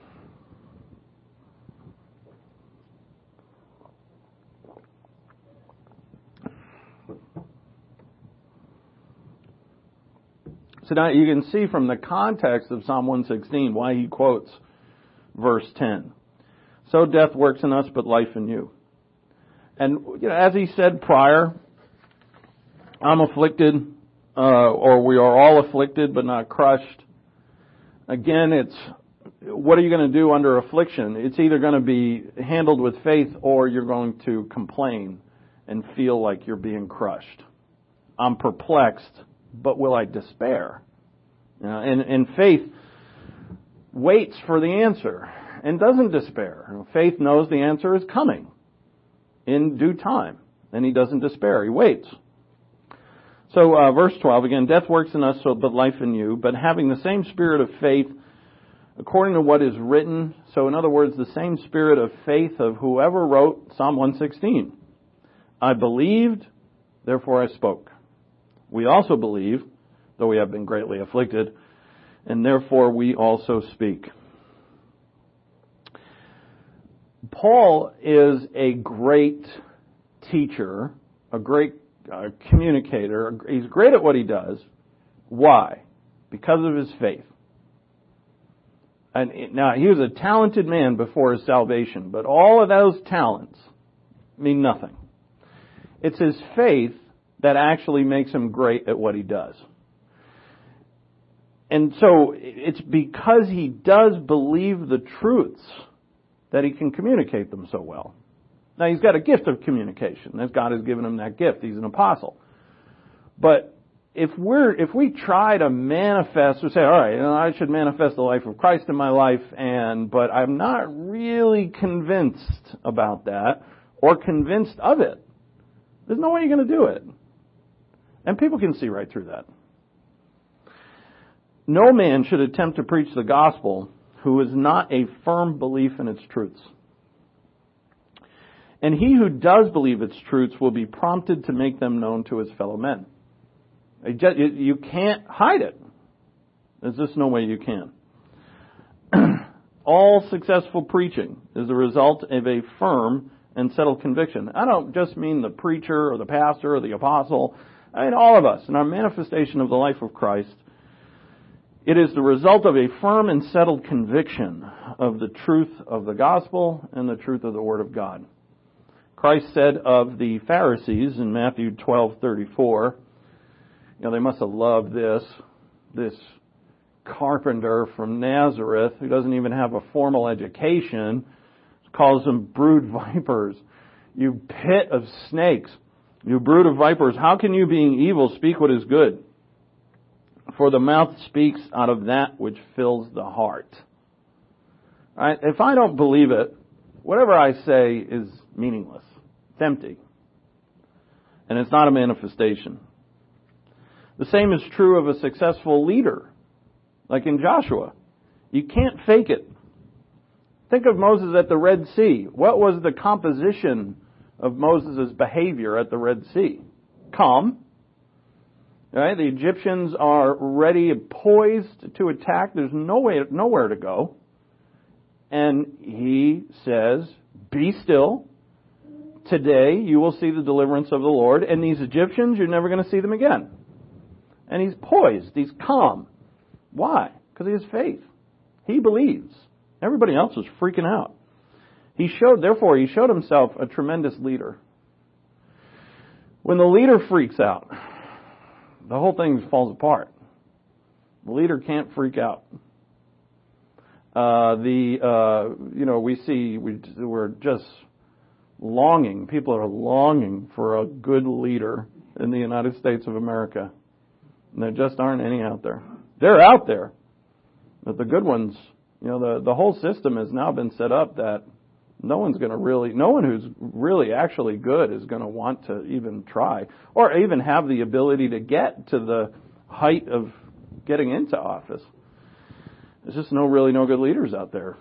So now you can see from the context of Psalm one sixteen why he quotes verse ten. So death works in us, but life in you. And you know, as he said prior, I'm afflicted, uh, or we are all afflicted, but not crushed. Again, it's what are you going to do under affliction? It's either going to be handled with faith, or you're going to complain and feel like you're being crushed. I'm perplexed, but will I despair? You know, and, and faith waits for the answer and doesn't despair. Faith knows the answer is coming in due time, and he doesn't despair. He waits. So uh, verse twelve, again, death works in us, so but life in you, but having the same spirit of faith according to what is written. So in other words, the same spirit of faith of whoever wrote Psalm one sixteen. I believed, therefore I spoke. We also believe, though we have been greatly afflicted, and therefore we also speak. Paul is a great teacher, a great uh, communicator. He's great at what he does. Why? Because of his faith. And it, now, he was a talented man before his salvation, but all of those talents mean nothing. It's his faith that actually makes him great at what he does. And so it's because he does believe the truths that he can communicate them so well. Now, he's got a gift of communication, as God has given him that gift. He's an apostle. But if we're if we try to manifest, or say, all right, you know, I should manifest the life of Christ in my life, and but I'm not really convinced about that or convinced of it, there's no way you're going to do it. And people can see right through that. No man should attempt to preach the gospel who is not a firm belief in its truths. And he who does believe its truths will be prompted to make them known to his fellow men. You can't hide it. There's just no way you can. All successful preaching is the result of a firm and settled conviction. I don't just mean the preacher or the pastor or the apostle. I mean all of us in our manifestation of the life of Christ. It is the result of a firm and settled conviction of the truth of the gospel and the truth of the Word of God. Christ said of the Pharisees in Matthew twelve thirty-four, you know, they must have loved this, this carpenter from Nazareth who doesn't even have a formal education, calls them brood vipers. You pit of snakes, you brood of vipers, how can you, being evil, speak what is good? For the mouth speaks out of that which fills the heart. All right? If I don't believe it, whatever I say is meaningless. It's empty. And it's not a manifestation. The same is true of a successful leader, like in Joshua. You can't fake it. Think of Moses at the Red Sea. What was the composition of Moses' behavior at the Red Sea? Calm. Right? The Egyptians are ready, poised to attack. There's no way, nowhere to go. And he says, be still. Today you will see the deliverance of the Lord. And these Egyptians, you're never going to see them again. And he's poised. He's calm. Why? Because he has faith. He believes. Everybody else is freaking out. He showed, therefore, he showed himself a tremendous leader. When the leader freaks out, the whole thing falls apart. The leader can't freak out. Uh, the, uh, you know, we see, we, we're just longing, people are longing for a good leader in the United States of America. And there just aren't any out there. They're out there. But the good ones, you know, the, the whole system has now been set up that no one's going to really, no one who's really actually good is going to want to even try or even have the ability to get to the height of getting into office. There's just no really no good leaders out there.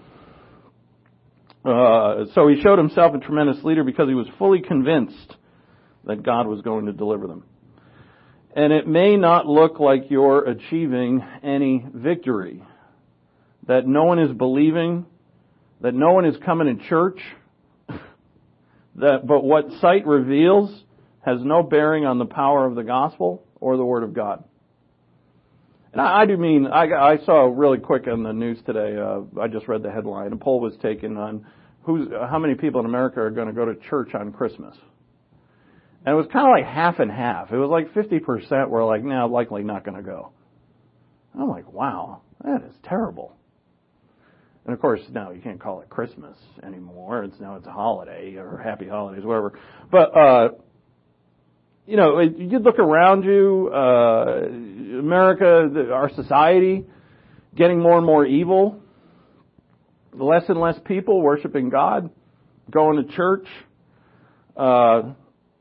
Uh, so he showed himself a tremendous leader because he was fully convinced that God was going to deliver them. And it may not look like you're achieving any victory, that no one is believing, that no one is coming to church, that but what sight reveals has no bearing on the power of the gospel or the Word of God. And I, I do mean, I, I saw really quick on the news today, uh, I just read the headline, a poll was taken on who's, how many people in America are going to go to church on Christmas. And it was kind of like half and half. It was like fifty percent were like, no, likely not going to go. And I'm like, wow, that is terrible. And of course, now you can't call it Christmas anymore. It's now it's a holiday or happy holidays, whatever. But, uh, you know, you look around you, uh, America, our society, getting more and more evil, less and less people worshiping God, going to church. Uh,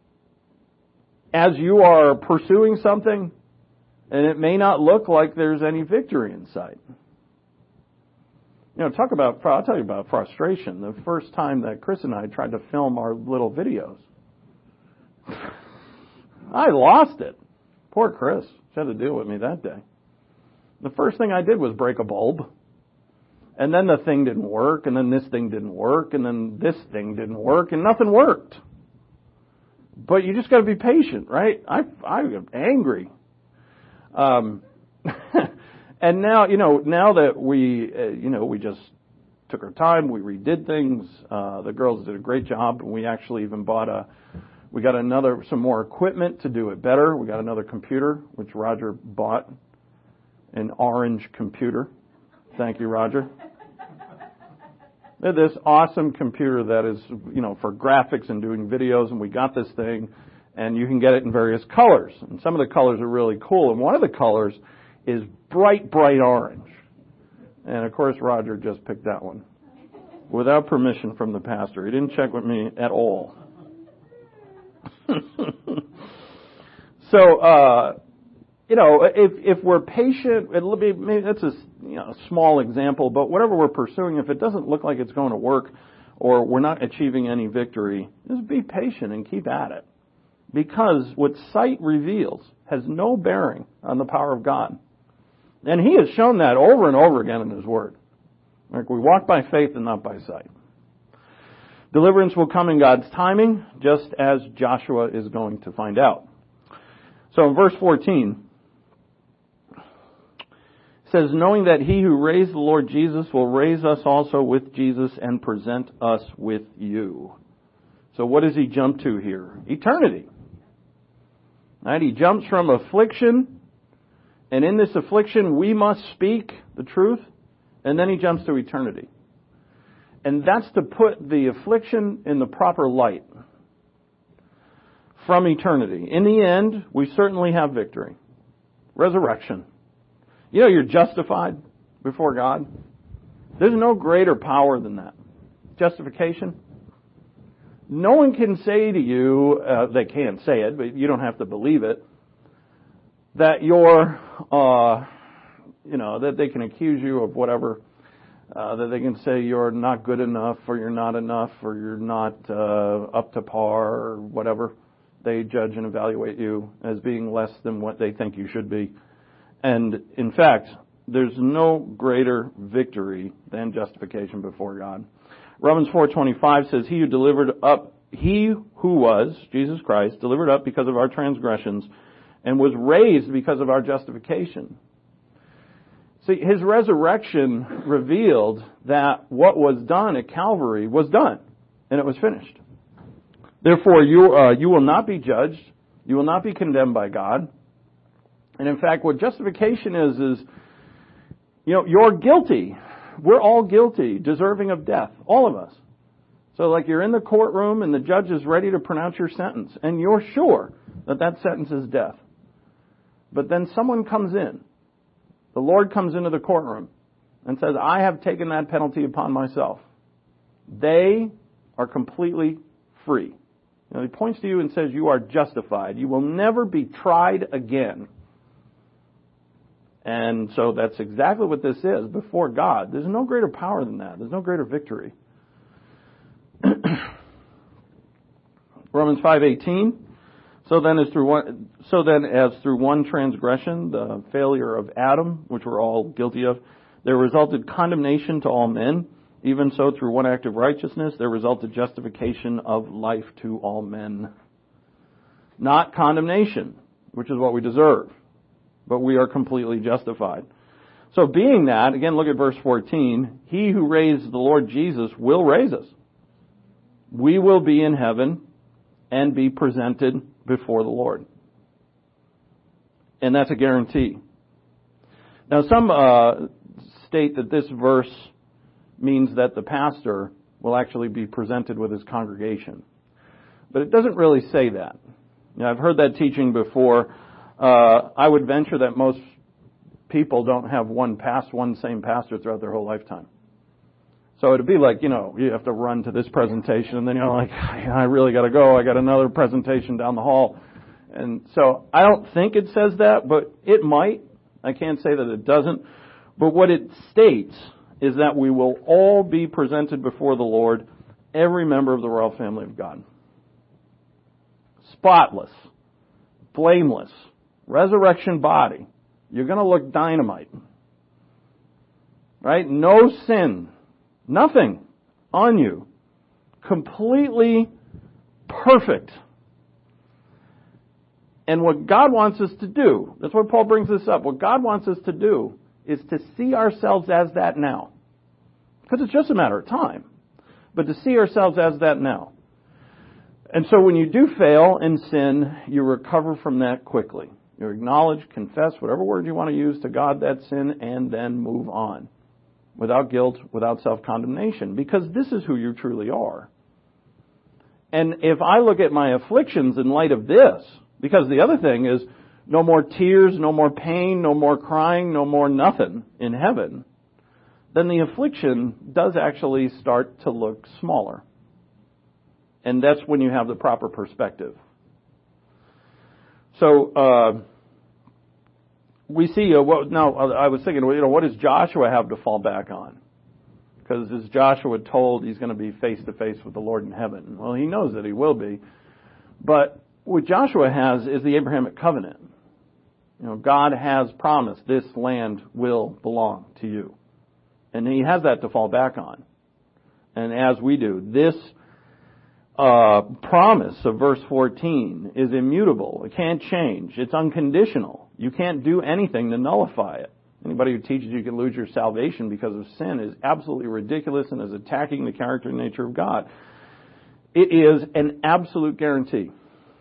as you are pursuing something, and it may not look like there's any victory in sight. You know, talk about, I'll tell you about frustration. The first time that Chris and I tried to film our little videos, I lost it. Poor Chris. She had to deal with me that day. The first thing I did was break a bulb. And then the thing didn't work, and then this thing didn't work, and then this thing didn't work, and nothing worked. But you just got to be patient, right? I I am angry. Um, and now, you know, now that we, uh, you know, we just took our time, we redid things. Uh, the girls did a great job, and we actually even bought a, we got another, some more equipment to do it better. We got another computer, which Roger bought, an orange computer. Thank you, Roger. This awesome computer that is, you know, for graphics and doing videos, and we got this thing, and you can get it in various colors. And some of the colors are really cool, and one of the colors is bright, bright orange. And, of course, Roger just picked that one without permission from the pastor. He didn't check with me at all. so, uh, you know, if if we're patient, it'll be, maybe that's a, you know, a small example, but whatever we're pursuing, if it doesn't look like it's going to work or we're not achieving any victory, just be patient and keep at it. Because what sight reveals has no bearing on the power of God. And He has shown that over and over again in His Word. Like we walk by faith and not by sight. Deliverance will come in God's timing, just as Joshua is going to find out. So in verse fourteen, it says, knowing that He who raised the Lord Jesus will raise us also with Jesus and present us with you. So what does he jump to here? Eternity. Right? He jumps from affliction, and in this affliction we must speak the truth, and then he jumps to eternity. And that's to put the affliction in the proper light from eternity. In the end, we certainly have victory. Resurrection. You know, you're justified before God. There's no greater power than that. Justification. No one can say to you, uh, they can't say it, but you don't have to believe it, that you're, uh, you know, that they can accuse you of whatever, uh, that they can say you're not good enough, or you're not enough, or you're not uh, up to par, or whatever. They judge and evaluate you as being less than what they think you should be. And in fact, there's no greater victory than justification before God. Romans four twenty-five says, He who delivered up, He who was, Jesus Christ, delivered up because of our transgressions and was raised because of our justification. See, His resurrection revealed that what was done at Calvary was done, and it was finished. Therefore, you, uh, you will not be judged. You will not be condemned by God. And in fact, what justification is, is, you know, you're guilty. We're all guilty, deserving of death, all of us. So like you're in the courtroom and the judge is ready to pronounce your sentence, and you're sure that that sentence is death. But then someone comes in. The Lord comes into the courtroom and says, I have taken that penalty upon myself. They are completely free. You know, he points to you and says, you are justified. You will never be tried again. And so that's exactly what this is before God. There's no greater power than that. There's no greater victory. Romans five eighteen. So then, as through one, so then as through one transgression, the failure of Adam, which we're all guilty of, there resulted condemnation to all men. Even so, through one act of righteousness, there resulted justification of life to all men. Not condemnation, which is what we deserve, but we are completely justified. So being that, again, look at verse fourteen, He who raised the Lord Jesus will raise us. We will be in heaven and be presented before the Lord. And that's a guarantee. Now, some uh, state that this verse means that the pastor will actually be presented with his congregation. But it doesn't really say that. You know, I've heard that teaching before. Uh, I would venture that most people don't have one past, one same pastor throughout their whole lifetime. So it'd be like, you know, you have to run to this presentation, and then you're like, I really got to go. I got another presentation down the hall. And so I don't think it says that, but it might. I can't say that it doesn't. But what it states is that we will all be presented before the Lord, every member of the royal family of God. Spotless, blameless, resurrection body. You're going to look dynamite. Right? No sin. Nothing on you. Completely perfect. And what God wants us to do, that's why Paul brings this up, what God wants us to do is to see ourselves as that now. Because it's just a matter of time. But to see ourselves as that now. And so when you do fail in sin, you recover from that quickly. You acknowledge, confess, whatever word you want to use to God that sin, and then move on. Without guilt, without self-condemnation. Because this is who you truly are. And if I look at my afflictions in light of this, because the other thing is, no more tears, no more pain, no more crying, no more nothing in heaven, then the affliction does actually start to look smaller. And that's when you have the proper perspective. So, uh, we see, uh, what, now I was thinking, you know, what does Joshua have to fall back on? Because is Joshua told he's going to be face to face with the Lord in heaven? Well, he knows that he will be. But what Joshua has is the Abrahamic covenant. You know, God has promised this land will belong to you. And he has that to fall back on. And as we do, this uh, promise of verse fourteen is immutable. It can't change. It's unconditional. You can't do anything to nullify it. Anybody who teaches you can lose your salvation because of sin is absolutely ridiculous and is attacking the character and nature of God. It is an absolute guarantee.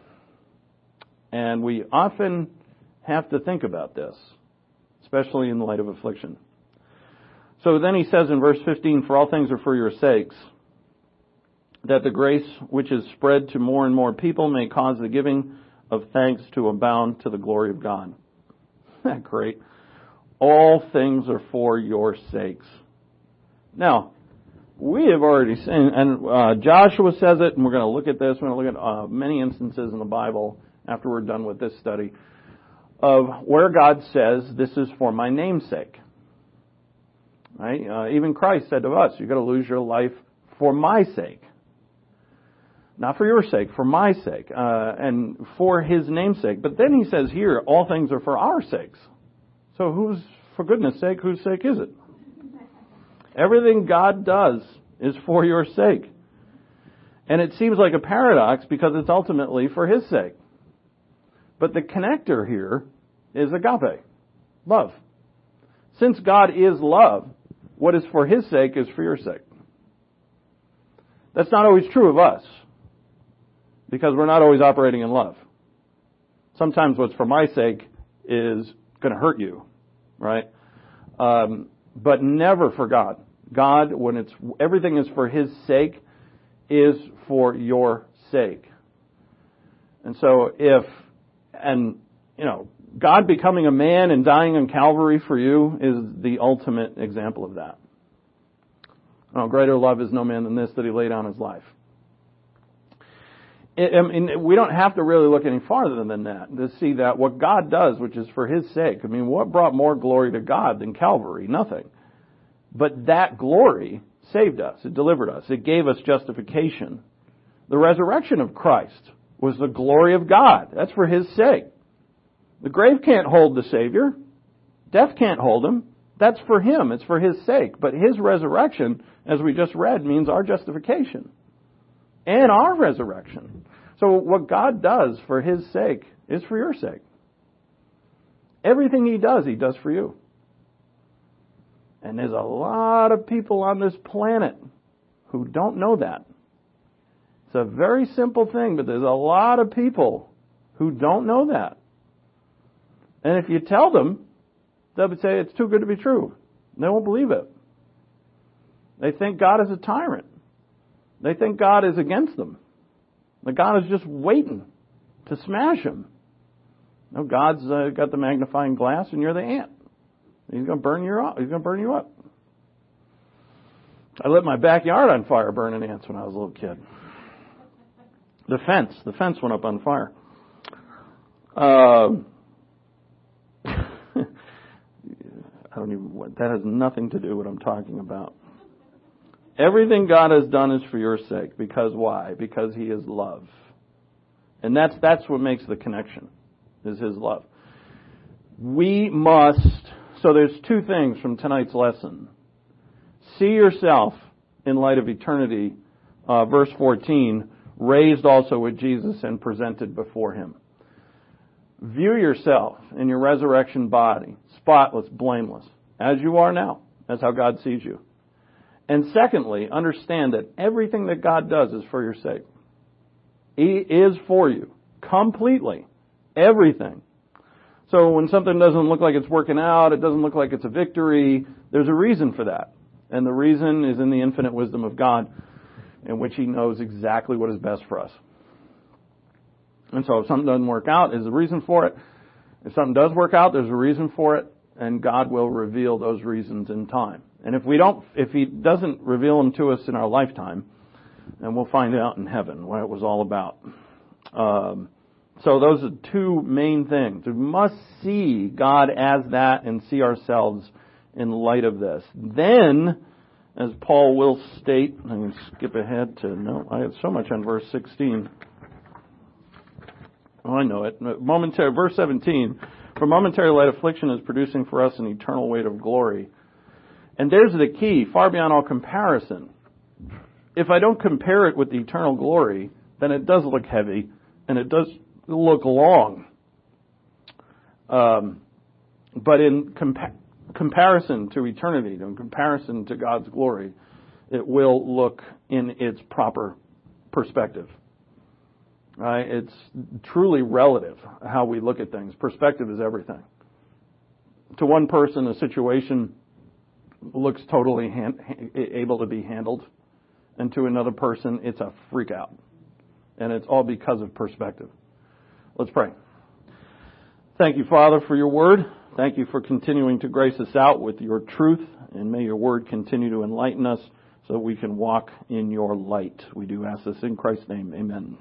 And we often have to think about this, especially in the light of affliction. So then he says in verse fifteen, for all things are for your sakes, that the grace which is spread to more and more people may cause the giving of thanks to abound to the glory of God. Isn't that great? All things are for your sakes. Now, we have already seen, and uh, Joshua says it, and we're going to look at this. We're going to look at uh, many instances in the Bible after we're done with this study of where God says, this is for my name's sake. Right? Uh, even Christ said to us, you've got to lose your life for my sake. Not for your sake, for my sake, uh, and for his name's sake. But then he says here, all things are for our sakes. So who's for goodness sake, whose sake is it? Everything God does is for your sake. And it seems like a paradox because it's ultimately for His sake. But the connector here is agape, love. Since God is love, what is for His sake is for your sake. That's not always true of us because we're not always operating in love. Sometimes what's for my sake is going to hurt you, right? Um, but never for God. God, when it's everything is for His sake, is for your sake. And so if, and, you know, God becoming a man and dying on Calvary for you is the ultimate example of that. Oh, greater love is no man than this, that He laid down His life. I mean, we don't have to really look any farther than that to see that what God does, which is for His sake. I mean, what brought more glory to God than Calvary? Nothing. But that glory saved us. It delivered us. It gave us justification. The resurrection of Christ was the glory of God. That's for His sake. The grave can't hold the Savior. Death can't hold Him. That's for Him. It's for His sake. But His resurrection, as we just read, means our justification and our resurrection. So what God does for His sake is for your sake. Everything He does, He does for you. And there's a lot of people on this planet who don't know that. It's a very simple thing, but there's a lot of people who don't know that. And if you tell them, they would say it's too good to be true. They won't believe it. They think God is a tyrant. They think God is against them. That God is just waiting to smash them. No, God's uh, got the magnifying glass and you're the ant. He's going to burn you up. He's going to burn you up. I lit my backyard on fire burning ants when I was a little kid. The fence. The fence went up on fire. Uh, I don't even, that has nothing to do with what I'm talking about. Everything God has done is for your sake. Because why? Because He is love. And that's, that's what makes the connection, is His love. We must, so there's two things from tonight's lesson. See yourself in light of eternity, uh, verse fourteen, raised also with Jesus and presented before Him. View yourself in your resurrection body, spotless, blameless, as you are now. That's how God sees you. And secondly, understand that everything that God does is for your sake. He is for you, completely, everything. So when something doesn't look like it's working out, it doesn't look like it's a victory, there's a reason for that. And the reason is in the infinite wisdom of God, in which He knows exactly what is best for us. And so if something doesn't work out, there's a reason for it. If something does work out, there's a reason for it, and God will reveal those reasons in time. And if we don't, if He doesn't reveal them to us in our lifetime, then we'll find out in heaven what it was all about. Um, so those are two main things. We must see God as that and see ourselves in light of this. Then, as Paul will state, I'm going to skip ahead to, no, I have so much on verse sixteen. Oh, I know it. Momentary, verse seventeen. For momentary light affliction is producing for us an eternal weight of glory. And there's the key, far beyond all comparison. If I don't compare it with the eternal glory, then it does look heavy, and it does look long. Um, but in compa- comparison to eternity, in comparison to God's glory, it will look in its proper perspective. Right? It's truly relative how we look at things. Perspective is everything. To one person, a situation looks totally hand, able to be handled, and to another person, it's a freak out. And it's all because of perspective. Let's pray. Thank you, Father, for your word. Thank you for continuing to grace us out with your truth, and may your word continue to enlighten us so that we can walk in your light. We do ask this in Christ's name. Amen.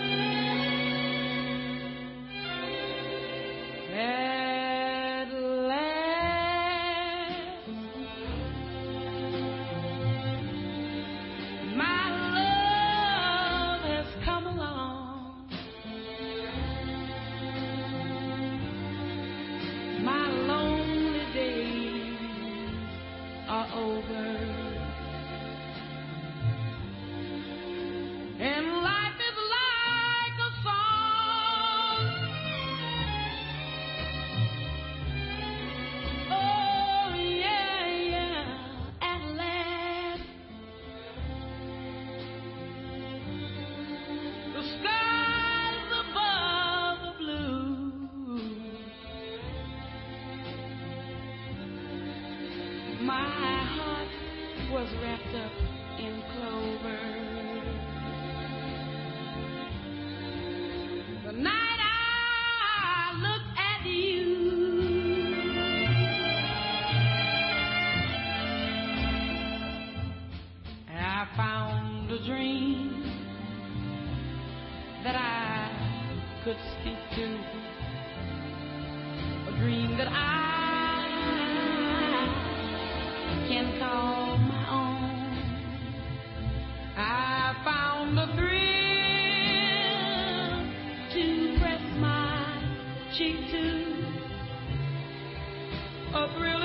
At my heart was wrapped up in clover. The night I looked at you, I found a dream that I could speak to, a dream that I can call my own. I found a thrill to press my cheek to, a thrill